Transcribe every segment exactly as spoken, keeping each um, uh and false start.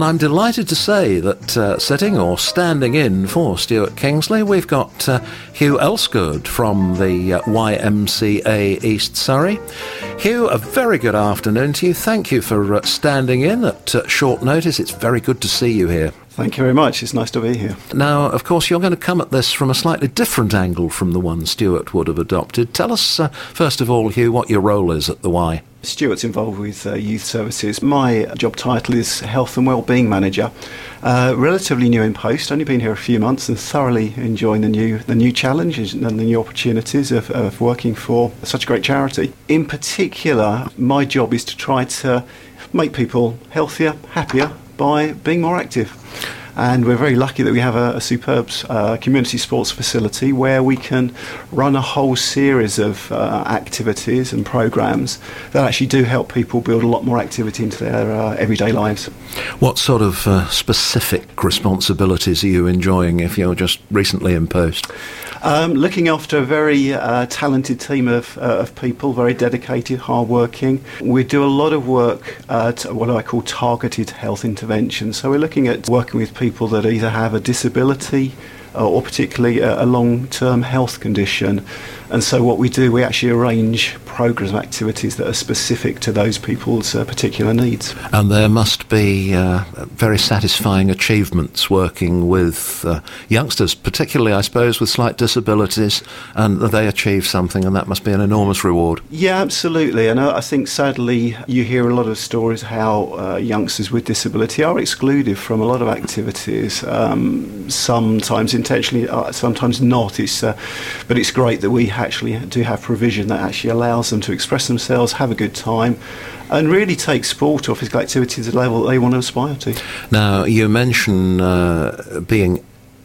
I'm delighted to say that uh, sitting or standing in for Stuart Kingsley, we've got uh, Hugh Elsgood from the uh, Y M C A East Surrey. Hugh, a very good afternoon to you. Thank you for uh, standing in at uh, short notice. It's very good to see you here. Thank you very much. It's nice to be here. Now, of course, you're going to come at this from a slightly different angle from the one Stuart would have adopted. Tell us, uh, first of all, Hugh, what your role is at the Y. Stuart's involved with uh, youth services. My job title is Health and Wellbeing Manager. Uh, relatively new in post, only been here a few months and thoroughly enjoying the new the new challenges and the new opportunities of, of working for such a great charity. In particular, my job is to try to make people healthier, happier by being more active. And we're very lucky that we have a, a superb uh, community sports facility where we can run a whole series of uh, activities and programs that actually do help people build a lot more activity into their uh, everyday lives. What sort of uh, specific responsibilities are you enjoying if you're just recently in post? Um, looking after a very uh, talented team of, uh, of people, very dedicated, hard-working. We do a lot of work at what I call targeted health interventions. So we're looking at working with people that either have a disability uh, or particularly a, a long-term health condition. And so what we do, we actually arrange programs of activities that are specific to those people's uh, particular needs. And there must be uh, very satisfying achievements working with uh, youngsters, particularly, I suppose, with slight disabilities, and they achieve something, and that must be an enormous reward. Yeah, absolutely. And I think, sadly, you hear a lot of stories how uh, youngsters with disability are excluded from a lot of activities, um, sometimes intentionally, uh, sometimes not. It's, uh, but it's great that we have actually do have provision that actually allows them to express themselves, have a good time, and really take sport or physical activity to the level that they want to aspire to. Now, you mention uh, being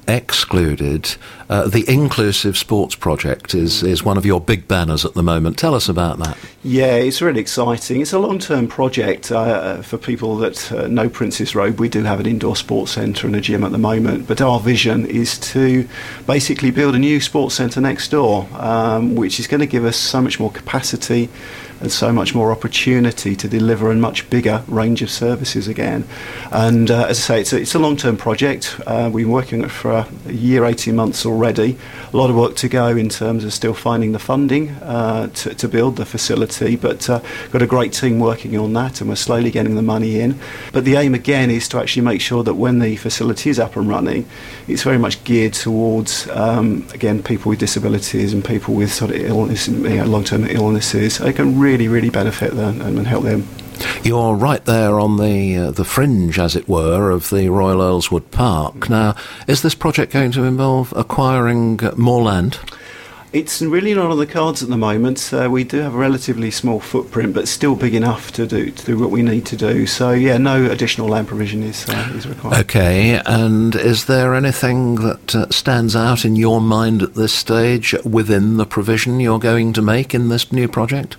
excluded. Uh, the Inclusive Sports Project is, is one of your big banners at the moment. Tell us about that. Yeah, it's really exciting. It's a long-term project uh, for people that uh, know Princes Road. We do have an indoor sports centre and a gym at the moment, but our vision is to basically build a new sports centre next door, um, which is going to give us so much more capacity and so much more opportunity to deliver a much bigger range of services again. And uh, as I say, it's a, it's a long-term project. Uh, we've been working on it for a, a year, eighteen months already. A lot of work to go in terms of still finding the funding uh, to, to build the facility, but uh, got a great team working on that, and we're slowly getting the money in. But the aim again is to actually make sure that when the facility is up and running, it's very much geared towards, um, again, people with disabilities and people with sort of illness, you know, long-term illnesses. They can really, really benefit them and help them. You're right there on the uh, the fringe, as it were, of the Royal Earlswood Park. Now, is this project going to involve acquiring more land? It's really not on the cards at the moment. Uh, we do have a relatively small footprint, but still big enough to do to do what we need to do. So, yeah, no additional land provision is, uh, is required. Okay, and is there anything that uh, stands out in your mind at this stage within the provision you're going to make in this new project?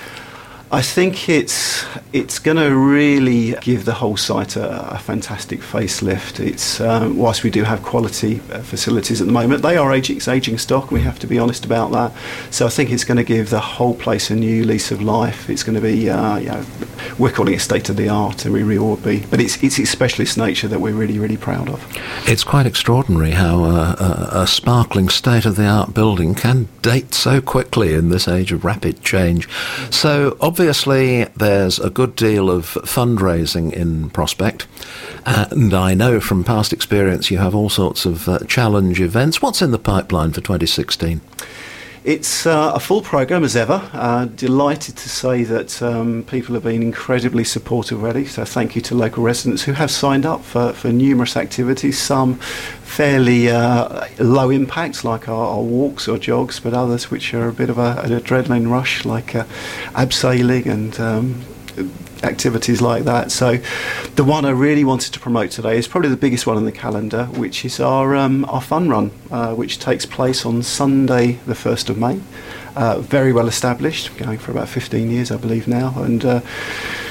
I think it's it's going to really give the whole site a, a fantastic facelift. It's um, whilst we do have quality uh, facilities at the moment, they are aging, it's aging stock. We have to be honest about that. So I think it's going to give the whole place a new lease of life. It's going to be, uh, you know, we're calling it state of the art, and we really ought to be. But it's it's its specialist nature that we're really really proud of. It's quite extraordinary how uh, a, a sparkling state of the art building can date so quickly in this age of rapid change. So obviously. Obviously, there's a good deal of fundraising in prospect, and I know from past experience you have all sorts of uh, challenge events. What's in the pipeline for twenty sixteen? It's uh, a full programme as ever. Uh, delighted to say that um, people have been incredibly supportive already, so thank you to local residents who have signed up for, for numerous activities, some fairly uh, low impact like our, our walks or jogs, but others which are a bit of a, an adrenaline rush like uh, abseiling and um, activities like that. So the one I really wanted to promote today is probably the biggest one on the calendar, which is our um, our fun run, uh, which takes place on Sunday the first of May. Uh, very well established, going for about fifteen years I believe now, and uh,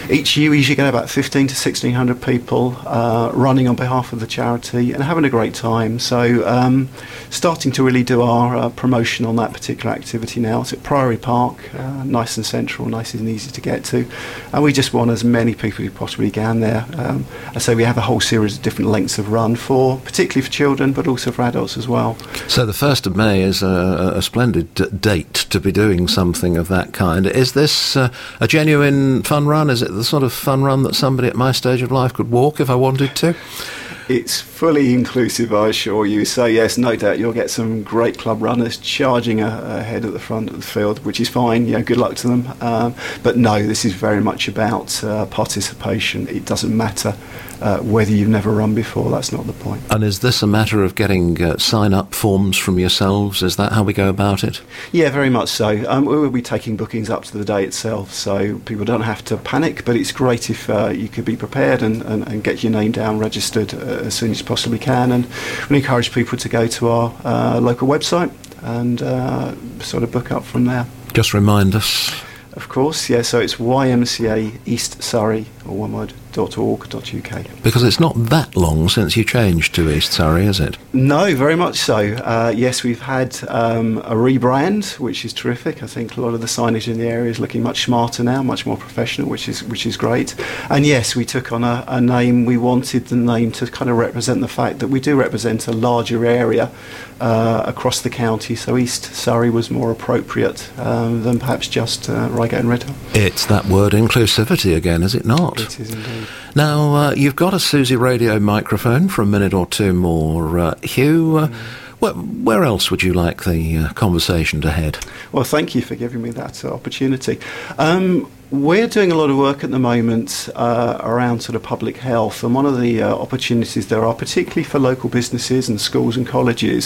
Each year we usually get about fifteen to sixteen hundred people uh, running on behalf of the charity and having a great time. So um, starting to really do our uh, promotion on that particular activity now. It's at Priory Park, uh, nice and central, nice and easy to get to. And we just want as many people who possibly can there. Um, and so we have a whole series of different lengths of run for, particularly for children, but also for adults as well. So the first of May is a, a splendid d- date to be doing something of that kind. Is this uh, a genuine fun run? Is it the sort of fun run that somebody at my stage of life could walk if I wanted to? It's fully inclusive, I assure you. So yes, no doubt you'll get some great club runners charging a- ahead at the front of the field, which is fine. You know, good luck to them. Um, but no, this is very much about uh, participation. It doesn't matter uh, whether you've never run before. That's not the point. And is this a matter of getting uh, sign-up forms from yourselves? Is that how we go about it? Yeah, very much so. Um, we will be taking bookings up to the day itself, so people don't have to panic. But it's great if uh, you could be prepared and, and, and get your name down, registered uh, as soon as you possibly can. And we encourage people to go to our uh, local website and uh, sort of book up from there. Just remind us. Of course, yeah, so it's Y M C A East Surrey, or one word, dot org dot U K. Because it's not that long since you changed to East Surrey, is it? No, very much so. Uh, yes, we've had um, a rebrand, which is terrific. I think a lot of the signage in the area is looking much smarter now, much more professional, which is which is great. And yes, we took on a, a name. We wanted the name to kind of represent the fact that we do represent a larger area uh, across the county. So East Surrey was more appropriate um, than perhaps just uh, Reigate and Redhill. It's that word inclusivity again, is it not? It is indeed. Now, uh, you've got a Susie Radio microphone for a minute or two more. Uh, Hugh, uh, wh- where else would you like the uh, conversation to head? Well, thank you for giving me that uh, opportunity. Um, we're doing a lot of work at the moment uh, around sort of public health, and one of the uh, opportunities there are, particularly for local businesses and schools and colleges,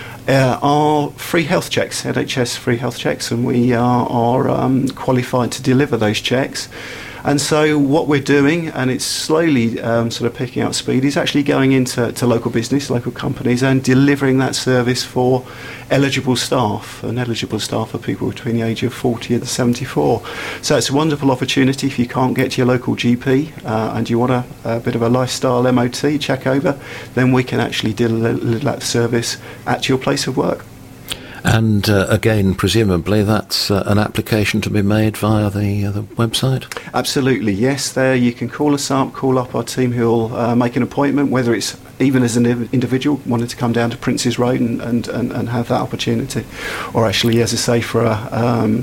Uh, are free health checks, N H S free health checks, and we are, are um, qualified to deliver those checks. And so what we're doing, and it's slowly um, sort of picking up speed, is actually going into to local business, local companies, and delivering that service for eligible staff. And eligible staff are people between the age of forty and seventy-four. So it's a wonderful opportunity if you can't get to your local G P uh, and you want a, a bit of a lifestyle M O T check over, then we can actually deliver that service at your place of work. And uh, again, presumably that's uh, an application to be made via the uh, the website? Absolutely, yes. There you can call us up, call up our team who will uh, make an appointment, whether it's even as an individual wanting to come down to Prince's Road and, and, and, and have that opportunity, or actually, as I say, for a... Um,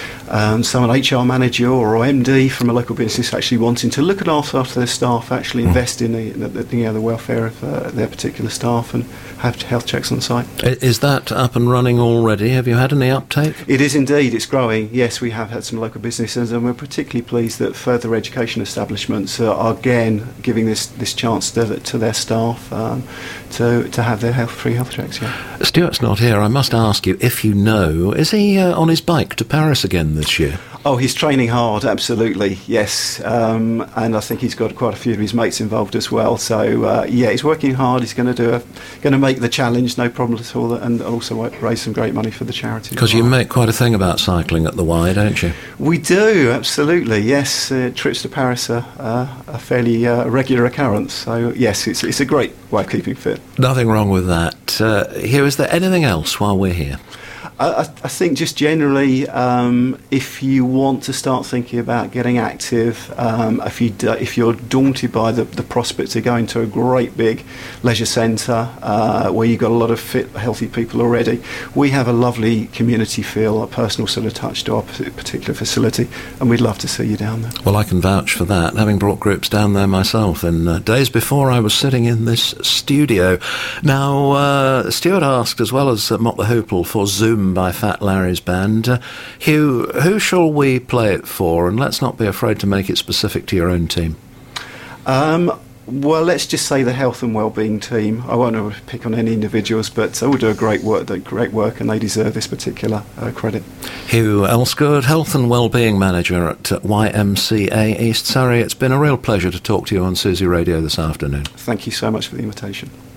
Um, so an H R manager or M D from a local business actually wanting to look at after their staff, actually invest in the, the, the, you know, the welfare of uh, their particular staff and have health checks on site. Is that up and running already? Have you had any uptake? It is indeed. It's growing. Yes, we have had some local businesses, and we're particularly pleased that further education establishments uh, are again giving this, this chance to, to their staff um, to to have their health free health checks. Yeah. Stuart's not here. I must ask you if you know, is he uh, on his bike to Paris again this year? Oh, he's training hard, absolutely, yes. Um, and I think he's got quite a few of his mates involved as well. So, uh, yeah, he's working hard. He's going to do a, going to make the challenge, no problem at all, and also raise some great money for the charity. Because you make quite a thing about cycling at the Y, don't you? We do, absolutely, yes. Uh, trips to Paris are uh, a fairly uh, regular occurrence. So, yes, it's, it's a great way of keeping fit. Nothing wrong with that. Uh, here, is there anything else while we're here? I, I think just generally, um, if you want to start thinking about getting active, um, if you do, if you're daunted by the, the prospects of going to a great big leisure centre uh, where you've got a lot of fit, healthy people already, we have a lovely community feel, a personal sort of touch to our particular facility, and we'd love to see you down there. Well, I can vouch for that, having brought groups down there myself in uh, days before I was sitting in this studio. Now, uh, Stuart asked, as well as uh, Mott the Hoople, for Zoom by Fat Larry's band. Uh, Hugh, who shall we play it for? And let's not be afraid to make it specific to your own team. Um, well, let's just say the health and wellbeing team. I won't pick on any individuals, but they all do a great work, great work, and they deserve this particular uh, credit. Hugh Elsgood, Health and Wellbeing Manager at uh, Y M C A East Surrey. It's been a real pleasure to talk to you on Susie Radio this afternoon. Thank you so much for the invitation.